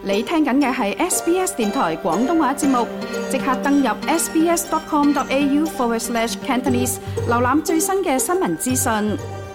你聽緊嘅係 SBS 電台廣東話節目，即刻登入 sbs.com.au/Cantonese 瀏覽最新嘅新聞資訊。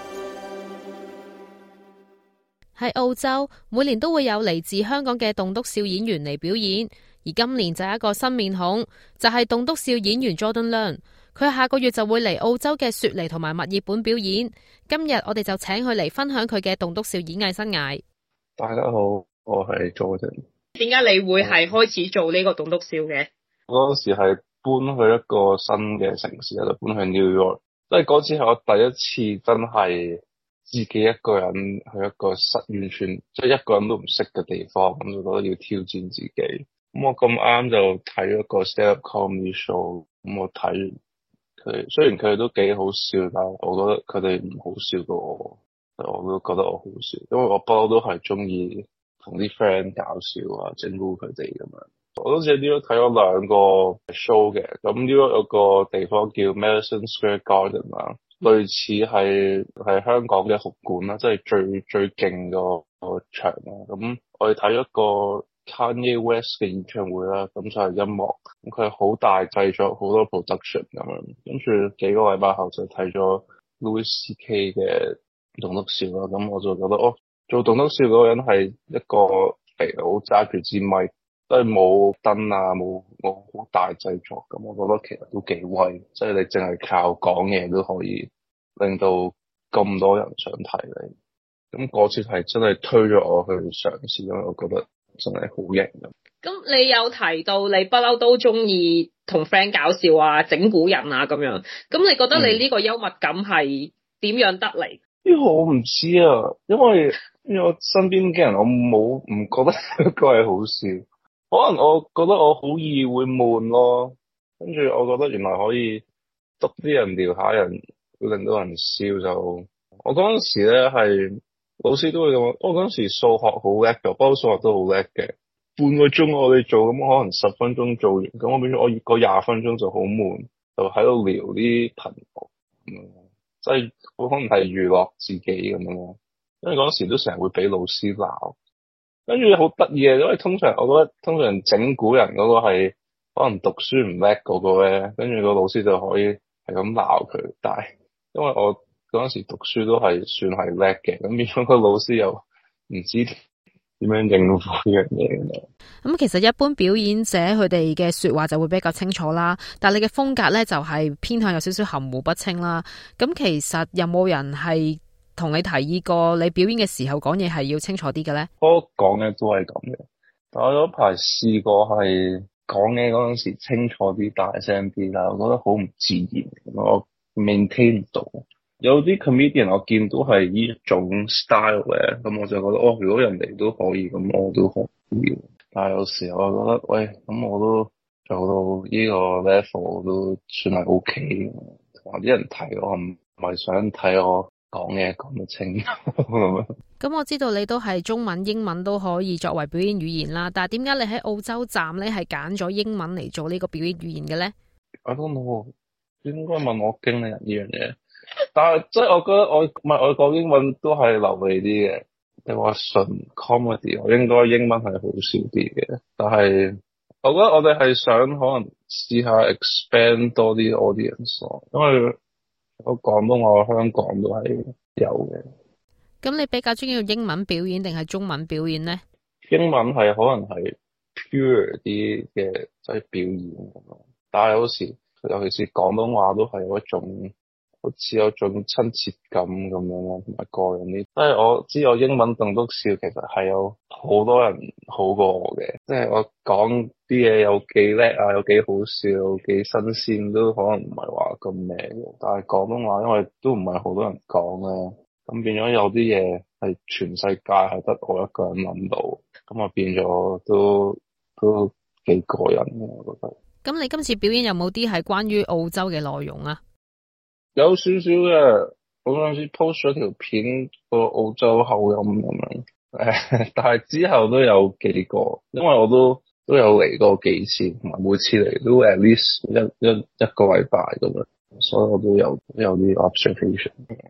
喺澳洲，每年都會有嚟自香港嘅棟篤笑演員嚟表演，而今年就有一個新面孔，就係棟篤笑演員 Jordan Leung。佢下個月就會嚟澳洲嘅雪梨同埋墨爾本表演。今日我哋就請佢嚟分享佢嘅棟篤笑演藝生涯。 大家好，我係 Jordan。 點解你會係開始做呢個棟篤笑嘅？ 嗰時係搬去一個新嘅城市，就搬去 New York。即係嗰次係我第一次真係自己一個人去一個完全即係一個人都唔識嘅地方，咁就覺得要挑戰自己。咁我咁啱就睇咗個 stand-up comedy show，咁我睇完佢，雖然佢哋都幾好笑，但係我覺得佢哋唔好笑過我，我都覺得我好笑，因為我不嬲都係中意同啲 friend 搞笑啊，整蠱佢哋咁樣。我嗰時喺 New York睇咗兩個 show 嘅，咁 New York有個地方叫 Madison Square Garden 啦，類似係香港嘅紅館啦，即係最勁個場啦。咁我哋睇咗個 Kanye West 嘅演唱會啦，咁就係音樂，咁佢係好大製作，好多 production 咁樣。跟住幾個禮拜後就睇咗 Louis CK 嘅棟篤笑啦，咁我就覺得做棟篤笑嗰個人係一個肥佬揸住支咪，都係冇燈啊，冇好大製作，咁我覺得其實都幾威，即係你淨係靠講嘢都可以令到咁多人想睇你。咁嗰次係真係推咗我去嘗試，因為我覺得真係好型咁。 咁你有提到你不嬲都中意同 friend 搞笑啊、整蠱人啊咁樣，咁你覺得你呢個幽默感係點樣得嚟？ 呢個我唔知啊，因為我身邊嘅人我唔覺得一個係好笑，可能我覺得我好易會悶咯，跟住我覺得原來可以督啲人撩下人，會令到人笑就。我嗰陣時咧係老師都會咁，我嗰陣時數學好叻嘅，不過數學都好叻嘅，半個鐘我哋做咁可能10分鐘做完，咁我變咗我個20分鐘就好悶，就喺度聊啲題目即係可能係娛樂自己咁樣咯，因為嗰時都成日會俾老師鬧，跟住好得意嘅，因為通常我覺得整蠱人嗰個係可能讀書唔叻嗰個咧，跟住個老師就可以係咁鬧佢，但係因為我嗰陣時讀書都係算係叻嘅，咁變咗個老師又唔知點樣應付呢樣嘢。 咁其實一般表演者佢哋嘅說話就會比較清楚啦，但係你嘅風格咧就係偏向有少少含糊不清啦。咁其實有冇人係同你提議過你表演嘅時候講嘢係要清楚啲嘅咧？ 我講嘅都係咁嘅，但我有排試過係講嘢嗰陣時清楚啲、大聲啲，但係我覺得好唔自然，我 maintain 唔到。有啲 comedian 我見到係呢一種 style 嘅，咁我就覺得如果人哋都可以，咁我都可以。但係有時候我覺得，咁我都做到呢個 level 都算係 OK 嘅。同埋啲人睇我唔係想睇我講嘢講得清咁樣。 咁我知道你都係中文、英文都可以作為表演語言啦，但係點解你喺澳洲站咧係揀咗英文嚟做呢個表演語言嘅咧 ？I don't know，應該問我經理人呢樣嘢。但係即係我覺得我講英文都係流利啲嘅。你話純 comedy， 我應該英文係好少啲嘅。但係我覺得我哋係想可能試下 expand 多啲 audience 咯，因為我廣東話香港都係有嘅。 咁你比較中意用英文表演定係中文表演呢？ 英文係可能係 pure 啲嘅即係表演咁咯，但係有時尤其是廣東話都係有一種好似有種親切感咁樣咯，同埋個人啲。即係我知我英文棟篤笑其實係有好多人好過我嘅，即係我講啲嘢有幾叻啊，有幾好笑，有幾新鮮，都可能唔係話咁咩嘅。但係廣東話因為都唔係好多人講啦，咁變咗有啲嘢係全世界係得我一個人諗到，咁啊變咗都幾過癮嘅，我覺得。 咁你今次表演有冇啲係關於澳洲嘅內容啊？ 有少少嘅，我嗰陣時 post 咗條片個澳洲口音咁樣，但係之後都有幾個，因為我都有嚟過幾次，同埋每次嚟都 at least 一個禮拜咁樣，所以我都有啲 observation。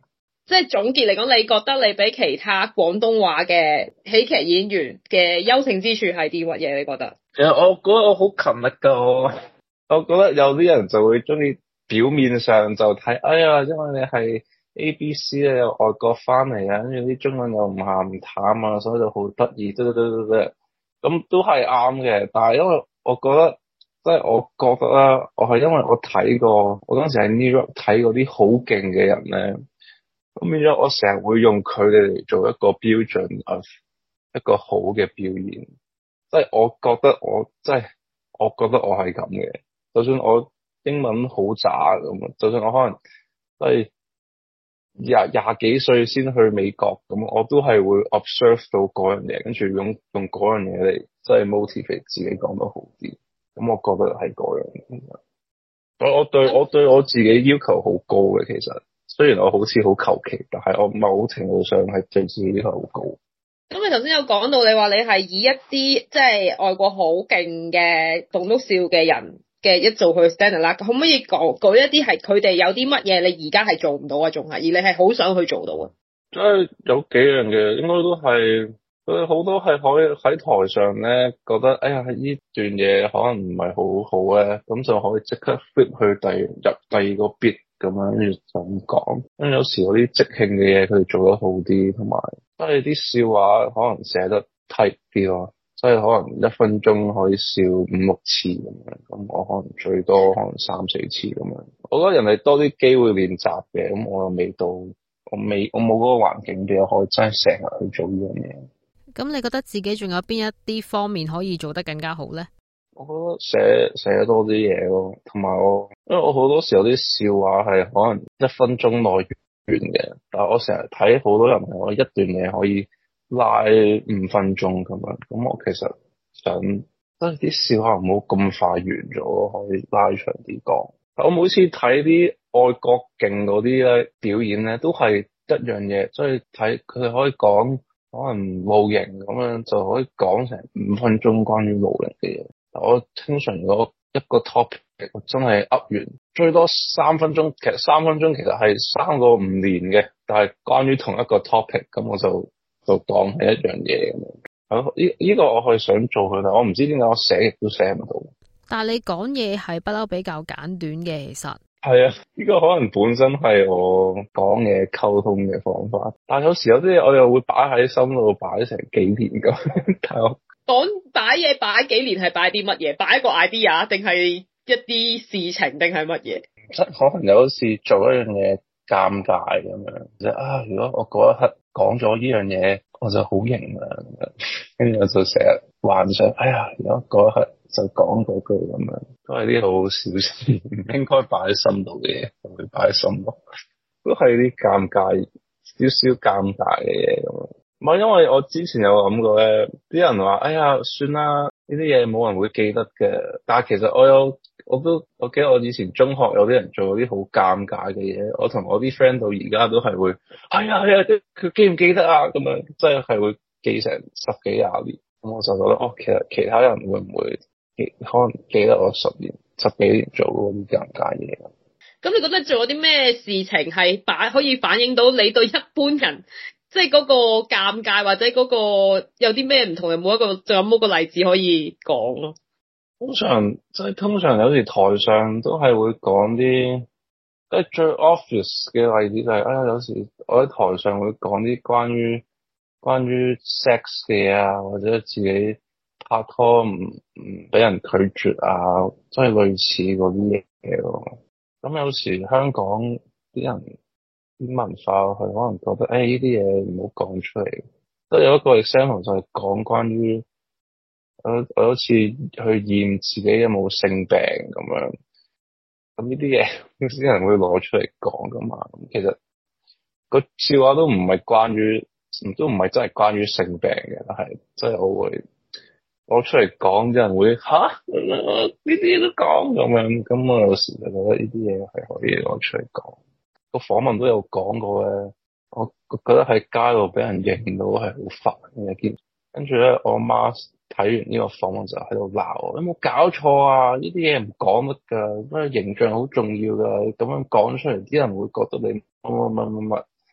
即係總結嚟講，你覺得你比其他廣東話嘅喜劇演員嘅優勝之處係啲乜嘢？你覺得？ 其實我覺得我好勤力㗎，我覺得有啲人就會中意表面上就睇，哎呀，因為你係 ABC 咧，又外國翻嚟啊，跟住啲中文又唔鹹唔淡啊，所以就好得意，咁都係啱嘅。但係因為我覺得，即係我覺得啦，我係因為我睇過，我嗰陣時喺 New York 睇嗰啲好勁嘅人咧，咁變咗我成日會用佢哋嚟做一個標準，of 一個好嘅表演。即係我覺得我係咁嘅，就算我英文好渣咁，就算我可能即係廿幾歲先去美國咁，我都係會 observe 到嗰樣嘢，跟住用嗰樣嘢嚟即係 motivate 自己講得好啲。咁我覺得係嗰樣。我對我自己要求好高嘅，其實雖然我好似好求其，但係我某程度上係對自己要求好高。 咁你頭先有講到，你話你係以一啲即係外國好勁嘅棟篤笑嘅人嘅一做佢 standard 啦，可唔可以舉一啲係佢哋有啲乜嘢你而家係做唔到啊？仲係而你係好想去做到啊？ 即係有幾樣嘅，應該都係佢好多係可以喺台上咧覺得，哎呀呢段嘢可能唔係好好咧，咁就可以即刻 flip 去入第二個 bit 咁樣，跟住就咁講。咁有時嗰啲即興嘅嘢佢哋做得好啲，同埋即係啲笑話可能寫得 tight 啲咯，即係可能1分鐘可以笑5-6次咁樣，咁我可能最多可能3-4次咁樣。我覺得人哋多啲機會練習嘅，咁我又未到，我冇嗰個環境俾我可以真係成日去做呢樣嘢。 咁你覺得自己仲有邊一啲方面可以做得更加好咧？ 我覺得寫多啲嘢咯，同埋因為我好多時候啲笑話係可能1分鐘內完嘅，但係我成日睇好多人係我一段嘢可以拉5分鐘咁樣，咁我其實想即係啲笑話唔好咁快完咗，可以拉長啲講。我每次睇啲外國勁嗰啲咧表演咧，都係一樣嘢，所以睇佢哋可以講可能露營咁樣就可以講成5分鐘關於露營嘅嘢。我通常如果一個 topic 我真係噏完，最多3分鐘。其實3分鐘其實係3個唔連嘅，但係關於同一個 topic， 咁我就當係一樣嘢咁樣。呢個我係想做佢，但我唔知點解我寫亦都寫唔到。但係你講嘢係不嬲比較簡短嘅，其實係啊，呢個可能本身係我講嘢溝通嘅方法，但係有時有啲嘢我又會擺喺心度擺成幾年咁，但係我講擺嘢擺幾年係擺啲乜嘢？擺一個 idea 定係一啲事情定係乜嘢？ 即係可能有時做一樣嘢尷尬咁樣，即係如果我嗰一刻講咗呢樣嘢，我就好型啦咁樣，跟住我就成日幻想，如果嗰一刻就講嗰句咁樣，都係啲好小事，唔應該擺喺心度嘅嘢，就會擺喺心度，都係啲尷尬少少尷尬嘅嘢咁樣。唔係，因為我之前有諗過咧，啲人話算啦，呢啲嘢冇人會記得嘅。但係其實我記得我以前中學有啲人做啲好尷尬嘅嘢，我同我啲 friend 到而家都係會佢記唔記得啊？咁樣即係會記成10幾20年。咁我就覺得其實其他人會唔會可能記得我10幾年做嗰啲尷尬嘢？ 咁你覺得做咗啲咩事情係可以反映到你對一般人？即係嗰個尷尬或者嗰個有啲咩唔同，仲有冇個例子可以講咯？通常有時台上都係會講啲，即係最 obvious 嘅例子就係有時我喺台上會講啲關於 sex 嘅嘢啊，或者自己拍拖唔俾人拒絕啊，即係類似嗰啲嘢咯。咁有時香港啲人啲文化佢可能覺得呢啲嘢唔好講出嚟，都有一個 example 就係講關於我有一次去驗自己有冇性病咁樣，咁呢啲嘢啲人會攞出嚟講噶嘛。咁其實個笑話都唔係真係關於性病嘅，但係即係我會攞出嚟講，啲人會呢啲都講咁樣，咁我有時就覺得呢啲嘢係可以攞出嚟講。個訪問都有講過咧，我覺得喺街度俾人認到係好煩嘅一件。跟住咧，我媽睇完呢個訪問就喺度鬧我：有冇搞錯啊？呢啲嘢唔講得㗎，咩形象好重要㗎，咁樣講出嚟啲人會覺得你乜。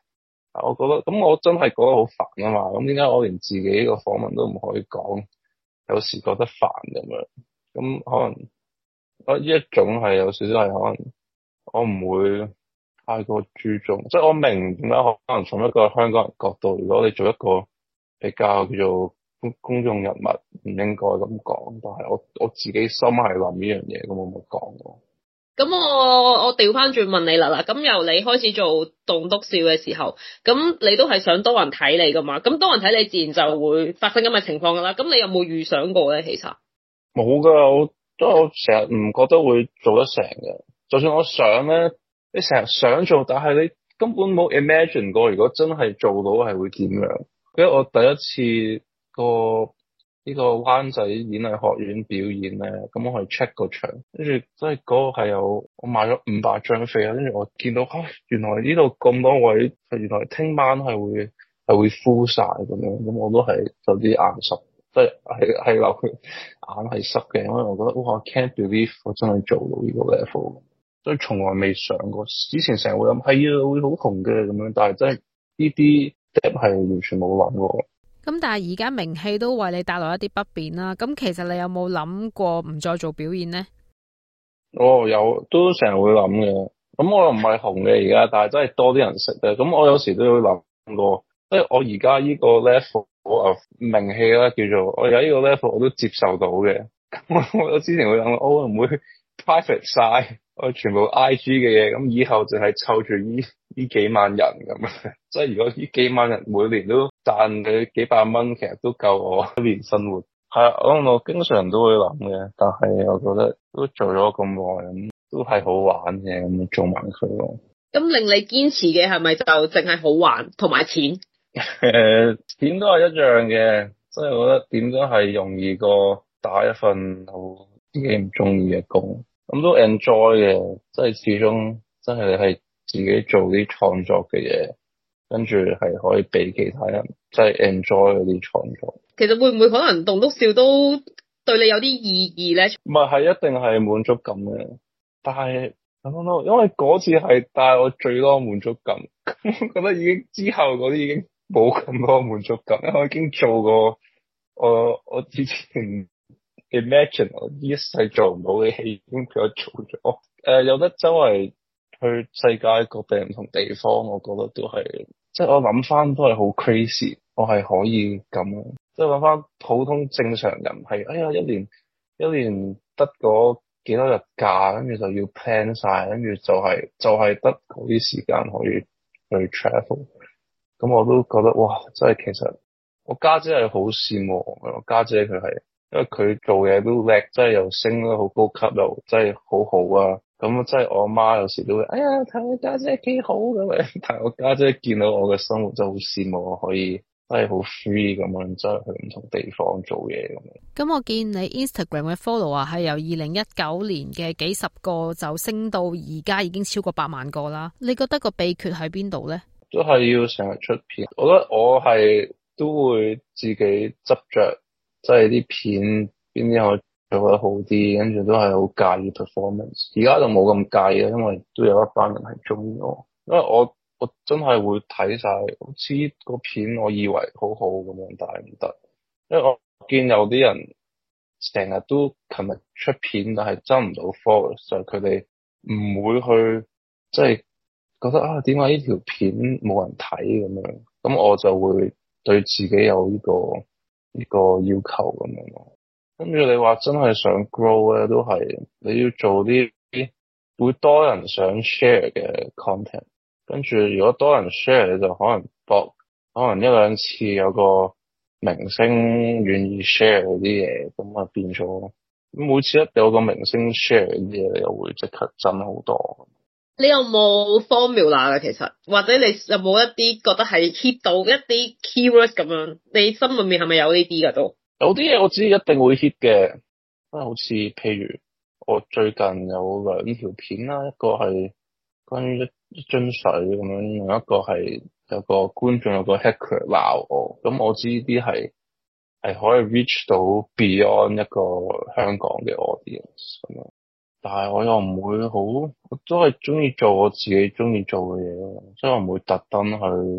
我覺得咁我真係覺得好煩啊嘛，咁點解我連自己個訪問都唔可以講？有時覺得煩咁樣，咁可能我呢一種係有少少係可能我唔會太過注重，即係我明點解可能從一個香港人角度，如果你做一個比較叫做公眾人物，唔應該咁講，但係我自己心係諗呢樣嘢，咁我冇講過。 咁我調翻轉問你啦，咁由你開始做棟篤笑嘅時候，咁你都係想多人睇你噶嘛？咁多人睇你，自然就會發生咁嘅情況噶啦。咁你有冇預想過咧？其實冇噶，我成日唔覺得會做得成嘅。就算我想咧，你成日想做，但係你根本冇 imagine 過，如果真係做到係會點樣？因為我第一次呢個灣仔演藝學院表演咧，咁我係 check 個場，跟住即係嗰個係有我買咗500張飛啊，跟住我見到原來呢度咁多位，原來聽晚係會 full 晒咁樣，咁我都係有啲眼濕，即係流血眼係濕嘅，因為我覺得哇 can't believe 我真係做到呢個 level， 所以從來未想過，之前成日會諗係啊會好紅嘅咁樣，但係真係呢啲 step 係完全冇諗過。 咁但係而家名氣都為你帶來一啲不便啦，咁其實你有冇諗過唔再做表演呢？ 有都成日會諗嘅，咁我又唔係紅嘅而家，但係真係多啲人識咧，咁我有時都會諗過，即係我而家呢個 level 啊名氣啦，叫做我而家呢個 level 我都接受到嘅，咁我之前會諗我會唔會 private 晒我全部 IG 嘅嘢，咁以後淨係湊住呢幾萬人咁，即係如果呢幾萬人每年都賺佢幾百蚊，其實都夠我一年生活。係啊，我經常都會諗嘅，但係我覺得都做咗咁耐，咁都係好玩嘅，咁做埋佢咯。 咁令你堅持嘅係咪就淨係好玩同埋錢？ 錢都係一樣嘅，即係我覺得點都係容易過打一份好自己唔中意嘅工。咁都 enjoy 嘅，即係始終真係你係自己做啲創作嘅嘢，跟住係可以俾其他人即係 enjoy 嗰啲創作。 其實會唔會可能棟篤笑都對你有啲意義咧？ 唔係一定係滿足感嘅，但係因為嗰次係帶我最多滿足感，覺得已經之後嗰啲已經冇咁多滿足感，因為我已經做過我之前 imagine 我呢一世做唔到嘅戲已經俾我做咗。有得周圍去世界各地唔同地方，我覺得都係即係我諗翻都係好 crazy， 我係可以咁。即係諗翻普通正常人係，哎呀一年得嗰幾多日假，跟住就要 plan 晒，跟住就係得嗰啲時間可以去 travel。咁我都覺得哇，真係其實我家姐係好羨慕我家姐，佢係因為佢做嘢都叻，真係又升得好高級，又真係好好啊。咁即係我阿媽有時都會，哎呀睇我家姐幾好咁樣，但係我家姐見到我嘅生活就好羨慕我可以。真係好 free 咁樣，真係去唔同地方做嘢咁樣。 咁我見你 Instagram 嘅 follower 係由2019年嘅幾十個就升到而家已經超過8萬個啦。你覺得個秘訣喺邊度咧？ 都係要成日出片。我覺得我係都會自己執着，即係啲片邊啲可以做得好啲，跟住都係好介意 performance。而家就冇咁介意啦，因為都有一班人係中意我，因為我真係會睇晒，好似個片我以為好好咁樣，但係唔得，因為我見有啲人成日都勤力出片，但係爭唔到 followers，就係佢哋唔會去即係覺得啊點解呢條片冇人睇咁樣，咁我就會對自己有呢個要求咁樣咯。跟住你話真係想 grow 咧，都係你要做啲會多人想 share 嘅 content。跟住，如果多人 share，你就可能可能1-2次有個明星願意 share 嗰啲嘢，咁啊變咗。每次有個明星 share 啲嘢，你又會即刻增好多。 你有冇 formula 嘅其實，或者你有冇一啲覺得係 hit 到一啲 keywords 咁樣？你心裏面係咪有呢啲㗎都？ 有啲嘢我知一定會 hit 嘅，好似譬如我最近有2條片啦，一個係關於一樽水咁樣，另一個係有個觀眾有個 hacker 鬧我，咁我知呢啲係可以 reach 到 beyond 一個香港嘅 audience 咁樣，但係我又唔會好，我都係中意做我自己中意做嘅嘢咯，所以我唔會特登去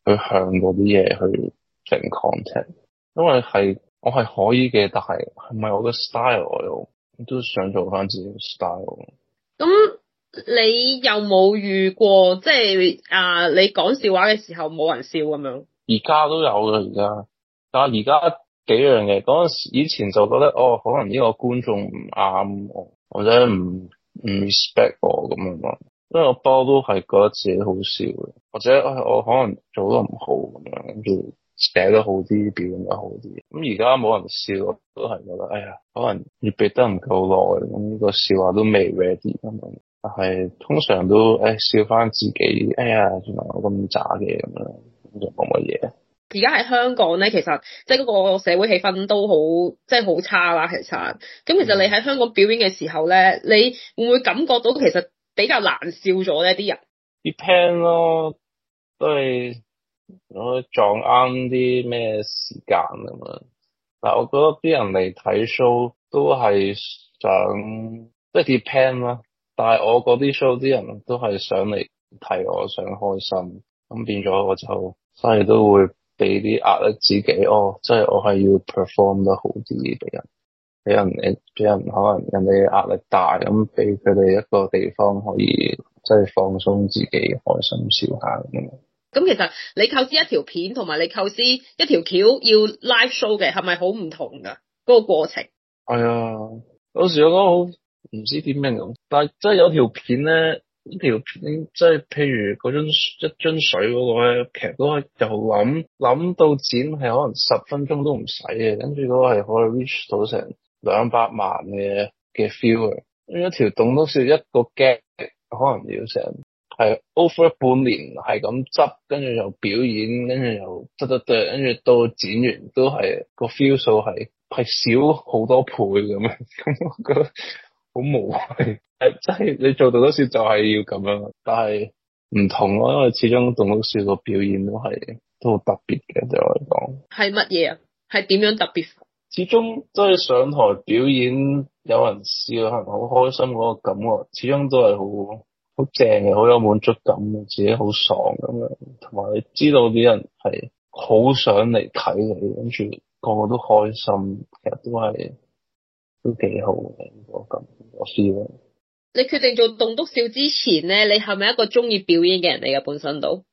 去向嗰啲嘢去整 content，因為我係可以嘅，但係咪我嘅 style 我都想做翻自己嘅 style。 咁你有冇遇過即係你講笑話嘅時候冇人笑咁樣？ 而家都有嘅，但係而家幾樣嘅，嗰陣時以前就覺得可能呢個觀眾唔啱我，或者唔 respect 我咁樣咯，因為我不嬲都係覺得自己好笑嘅，或者我可能做得唔好咁樣，跟住寫得好啲，表現得好啲。咁而家冇人笑，我都係覺得可能預備得唔夠耐，咁呢個笑話都未 ready 咁樣。但係通常都笑翻自己，原來我咁渣嘅咁樣，咁就冇乜嘢。 而家喺香港咧，其實即係嗰個社會氣氛都好，即係好差啦。其實，咁其實你喺香港表演嘅時候咧，你會唔會感覺到其實比較難笑咗呢啲人 ？depend 咯，都係我撞啱啲咩時間咁樣。但係我覺得啲人嚟睇 show 都係想，即係 depend 啦。但係我嗰啲 show 啲人都係想嚟睇我，想開心，咁變咗我就所以都會俾啲壓力自己，即係我係要 perform 得好啲俾人可能人哋壓力大，咁俾佢哋一個地方可以即係放鬆自己，開心笑下咁樣。 咁其實你構思一條片同埋你構思一條橋要 live show 嘅，係咪好唔同㗎？嗰個過程係啊，有時我覺得好唔知點樣咁，但係即係有條片咧，呢條片即係譬如嗰一樽水嗰個咧，其實嗰個又諗到剪係可能10分鐘都唔使嘅，跟住嗰個係可以 reach 到成200萬嘅 feel 嘅。一條棟篤笑一個 gag 可能要成係 over 半年係咁執，跟住又表演，跟住又跟住到剪完都係個 feel 數係少好多倍咁樣，咁我覺得好無謂。即係你做棟篤笑就係要咁樣，但係唔同咯，因為始終棟篤笑個表演都好特別嘅，對我嚟講。係乜嘢啊？係點樣特別？始終即係上台表演有人笑，可能好開心嗰個感覺，始終都係好正嘅，好有滿足感嘅，自己好爽咁樣。同埋你知道啲人係好想嚟睇你，跟住個個都開心，其實都幾好嘅個 feel。 你決定做棟篤笑之前咧，你係咪一個中意表演嘅人嚟嘅本身都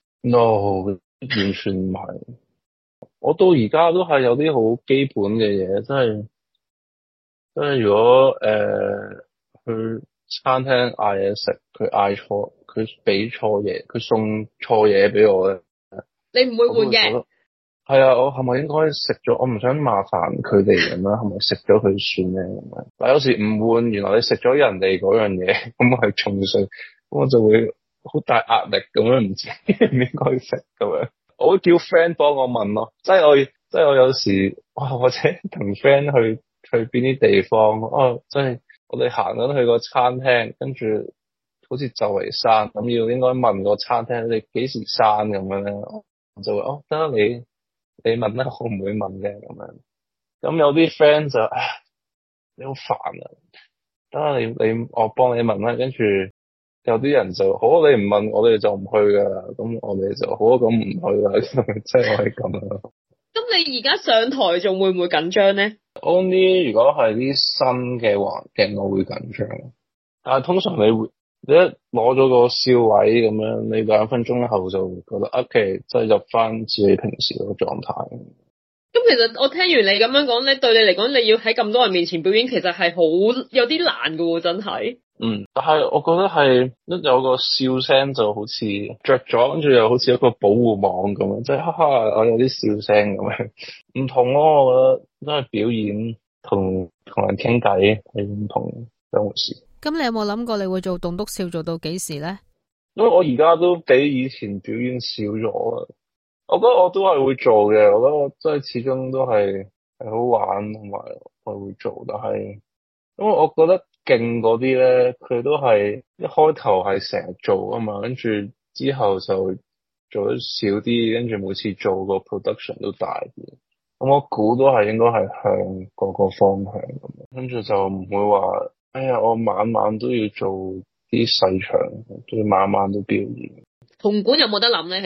？No， 完全唔係。我到而家都係有啲好基本嘅嘢，即係如果去餐廳嗌嘢食，佢嗌錯，佢俾錯嘢，佢送錯嘢俾我咧， 你唔會換嘅。 係啊，我係咪應該食咗？我唔想麻煩佢哋咁樣，係咪食咗佢算咧咁樣？但有時唔換，原來你食咗人哋嗰樣嘢，咁我係重稅，咁我就會好大壓力咁樣，唔知唔應該食咁樣。我會叫 friend 幫我問咯，即係我有時或者同 friend 去邊啲地方，即係我哋行緊去個餐廳，跟住好似就嚟閂，咁要應該問個餐廳你幾時閂咁樣咧，我就會得啦，你問啦，我唔會問嘅咁樣。咁有啲 friend 就你好煩啊，得啦，你我幫你問啦，跟住有啲人就好，你唔問我哋就唔去噶啦，咁我哋就好咁唔去啦，即係我係咁樣。咁你而家上台仲會唔會緊張咧 ？Only 如果係啲新嘅環境，我會緊張。但係通常你一攞咗個笑位咁樣，你2分鐘後就覺得 OK，即係入翻自己平時嗰個狀態。 咁其實我聽完你咁樣講咧，對你嚟講，你要喺咁多人面前表演，其實係好有啲難噶喎，真係。 但係我覺得係一有個笑聲就好似着咗，跟住又好似一個保護網咁樣，即係哈哈，我有啲笑聲咁樣，唔同咯。我覺得真係表演同人傾偈係唔同兩回事。 咁你有冇諗過你會做棟篤笑做到幾時咧？ 因為我而家都比以前表演少咗啦，我覺得我都係會做嘅。我覺得我真係始終都係好玩，同埋我會做。但係因為我覺得勁嗰啲咧，佢都係一開頭係成日做啊嘛，跟住之後就做得少啲，跟住每次做個 production 都大啲。咁我估都係應該係向嗰個方向咁樣，跟住就唔會話我晚晚都要做啲細場，仲要晚晚都表演。 紅館有冇得諗咧？其實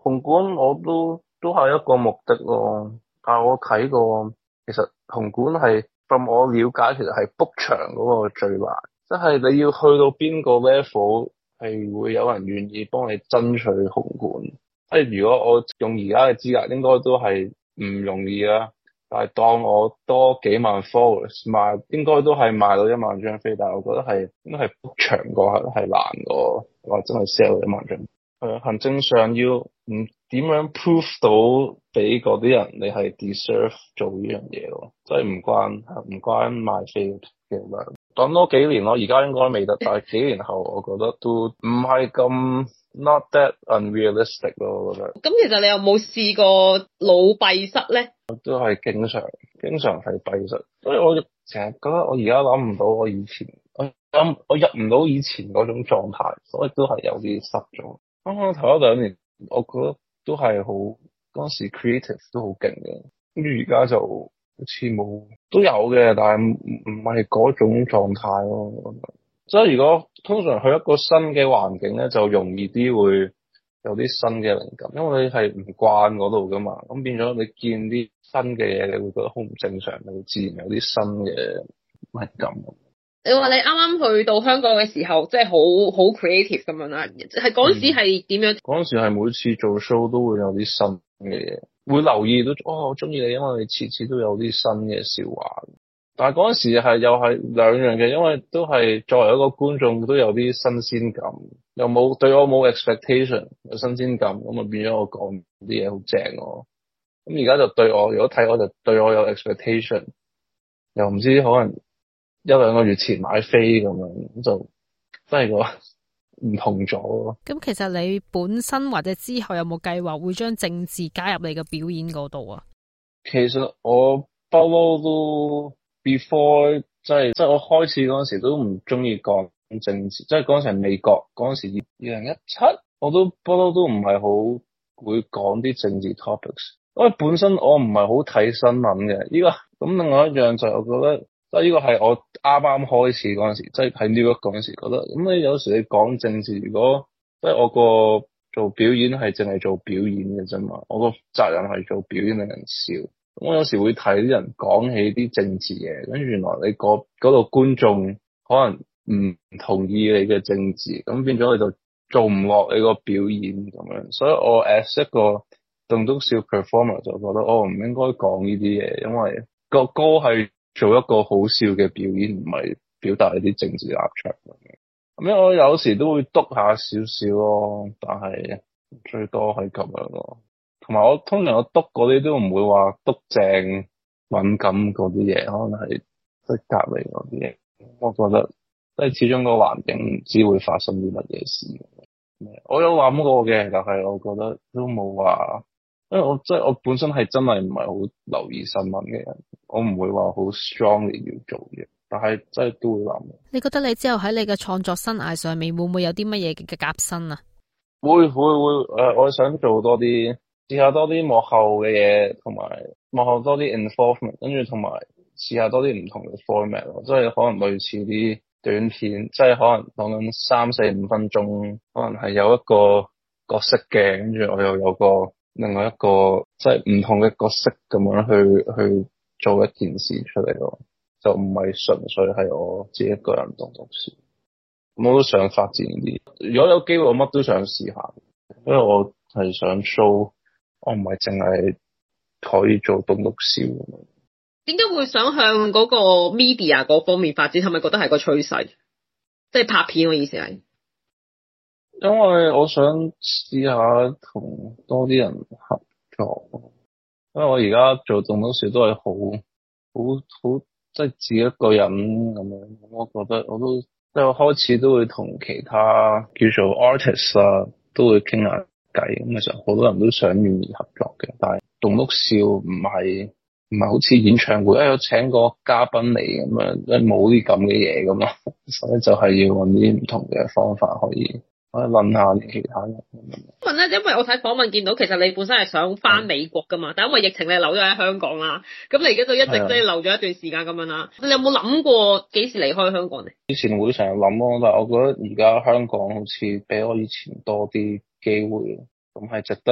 紅館我都係一個目的咯，但係我睇過，其實紅館係，據我了解，其實係 book 場嗰個最難，即係你要去到邊個 level 係會有人願意幫你爭取紅館。即係如果我用而家嘅資格，應該都係唔容易啦。但係當我多幾萬 followers 賣，應該都係賣到1萬張飛。但係我覺得係應該係 book 場嗰下係難過，或真係 sell 1萬張。行政上要點樣 prove 到俾嗰啲人你係 deserve 做呢樣嘢咯，即係唔關賣飛嘅量。等多幾年咯，而家應該未得，但係幾年後我覺得都唔係咁 not that unrealistic 咯，我覺得。 咁其實你有冇試過腦閉塞咧？ 都係經常係閉塞，所以我成日覺得我而家諗唔到我以前，我入唔到以前嗰種狀態，所以都係有啲失咗。啱啱頭一2年，我覺得都係好，嗰時 creative 都好勁嘅，跟住而家就好似冇，都有嘅，但係唔係嗰種狀態咯。所以如果通常去一個新嘅環境咧，就容易啲會有啲新嘅靈感，因為你係唔慣嗰度噶嘛，咁變咗你見啲新嘅嘢，你會覺得好唔正常，你會自然有啲新嘅靈感。 你話你啱啱去到香港嘅時候，即係好 creative 咁樣啦，係嗰時係點樣？ 嗰陣時係每次做 show 都會有啲新嘅嘢，會留意到我中意你，因為你次次都有啲新嘅笑話。但係嗰陣時又係兩樣嘅，因為都係作為一個觀眾都有啲新鮮感，又冇對我冇 expectation 有新鮮感，咁啊變咗我講啲嘢好正咯。咁而家就對我，如果睇我就對我有 expectation，又唔知可能1-2個月前買飛咁樣，就真係個唔同咗咯。 咁其實你本身或者之後有冇計劃會將政治加入你嘅表演嗰度啊？ 其實我不嬲都 before 即係我開始嗰陣時都唔中意講政治，即係嗰陣時係美國嗰陣時2017，我都不嬲都唔係好會講啲政治 topics，因為本身我唔係好睇新聞嘅。依個咁另外一樣就係我覺得。即係呢個係我啱啱開始嗰陣時，即係喺 New York 嗰陣時覺得，咁你有時你講政治，如果即係我個做表演係淨係做表演嘅啫嘛，我個責任係做表演令人笑。咁我有時會睇啲人講起啲政治嘢，跟住原來你嗰度觀眾可能唔同意你嘅政治，咁變咗你就做唔落你個表演咁樣。所以我 as 一個棟篤笑 performer 就覺得我唔應該講呢啲嘢，因為個歌係做一個好笑嘅表演，唔係表達一啲政治立場咁樣。我有時都會督下少少咯，但係最多係咁樣咯。同埋我通常我督嗰啲都唔會話督正敏感嗰啲嘢，可能係即係隔離嗰啲嘢。我覺得即係始終個環境唔知會發生啲乜嘢事。我有諗過嘅，但係我覺得都冇話。因為我本身係真係唔係好留意新聞嘅人，我唔會話好 strongly 要做嘢，但係真係都會諗。你覺得你之後喺你嘅創作生涯上面會唔會有啲乜嘢嘅革新啊？會我想做多啲，試下多啲幕後嘅嘢，同埋幕後多啲 involvement， 跟住同埋試下多啲唔同嘅 format 咯，即係可能類似啲短片，即係可能講緊3、4、5分鐘，可能係有一個角色嘅，跟住我又有個。另外一個即係唔同嘅角色咁樣去做一件事出嚟咯，就唔係純粹係我自己一個人棟篤笑。我都想發展啲，如果有機會我乜都想試下，因為我係想 show 我唔係淨係可以做棟篤笑咁樣。 點解會想向嗰個 media 嗰方面發展？係咪覺得係個趨勢？即係拍片嘅意思係？ 因為我想試下同多啲人合作，因為我而家做棟篤笑都係好即係自己一個人咁樣，我覺得我都即係我開始都會同其他叫做 artist 啊，都會傾下偈。咁其實好多人都想願意合作嘅，但係棟篤笑唔係好似演唱會，我請個嘉賓嚟咁樣，即係冇啲咁嘅嘢咁咯，所以就係要揾啲唔同嘅方法可以。我諗下啲其他人。 問咧，因為我睇訪問見到，其實你本身係想翻美國噶嘛，但因為疫情你留咗喺香港啦，咁你而家就一直即係留咗一段時間咁樣啦。你有冇諗過幾時離開香港咧？ 以前會成日諗咯，但係我覺得而家香港好似比我以前多啲機會，咁係值得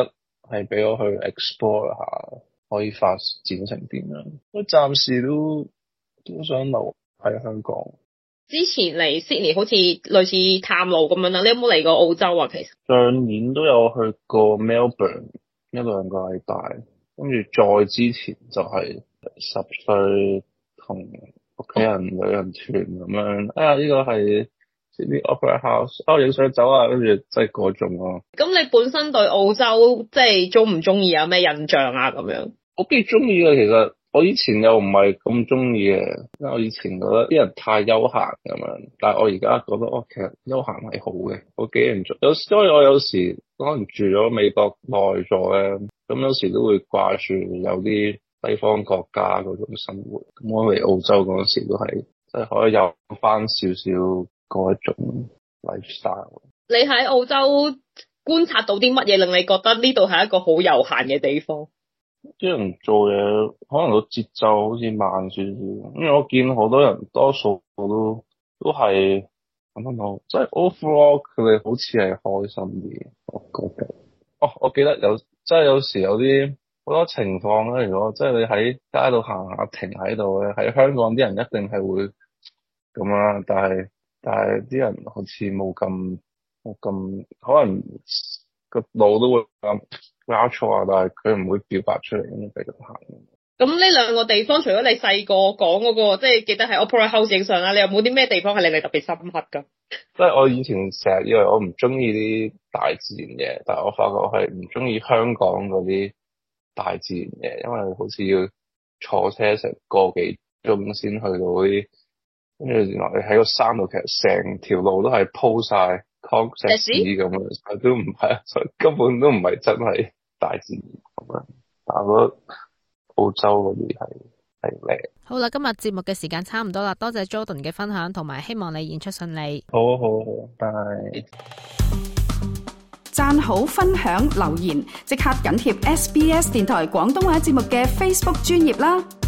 係俾我去 explore 下可以發展成點樣。我暫時都想留喺香港。 之前嚟 Sydney 好似類似探路咁樣啦，你有冇嚟過澳洲啊？其實上年都有去過 Melbourne 1-2個禮拜，跟住再之前就係10歲同屋企人旅行團咁樣。呢個係 Sydney Opera House， 影相走啊，跟住即係嗰種咯。 咁你本身對澳洲即係中唔中意，有咩印象啊？咁樣我幾中意嘅，其實我以前又唔係咁中意嘅，因為我以前覺得啲人太休閒咁樣，但係我而家覺得其實休閒係好嘅，我幾認同。因為我有時可能住咗美國耐咗咧，咁有時都會掛住有啲西方國家嗰種生活。咁我嚟澳洲嗰陣時都係即係可以有翻少少嗰一種 lifestyle。 你喺澳洲觀察到啲乜嘢令你覺得呢度係一個好悠閒嘅地方？ 啲人做嘢可能個節奏好似慢少少，因為我見好多人多數都係咁樣，即係 overall 佢哋好似係開心啲，我覺得。我記得有時有啲好多情況咧，如果即係你喺街度行下停喺度咧，喺香港啲人一定係會咁啦，但係啲人好似冇咁可能個腦都會咁搞錯啊，但係佢唔會表達出嚟，咁繼續行。 咁呢兩個地方，除咗你細個講嗰個，即係記得喺 Opera House 影相啦，你有冇啲咩地方係令你特別深刻㗎？ 即係我以前成日以為我唔中意啲大自然嘢，但係我發覺我係唔中意香港嗰啲大自然嘢，因為好似要坐車成個幾鐘先去到嗰啲，跟住原來你喺個山度，其實成條路都係鋪晒石屎咁樣，都唔係，根本都唔係真係大自然咁樣。但係我覺得澳洲嗰啲係靚。 好啦，今日節目嘅時間差唔多啦，多謝 Jordan 嘅分享，同埋希望你演出順利。 好，拜拜。 讚好、分享、留言，即刻緊貼SBS 電台廣東話節目嘅 Facebook 專頁啦！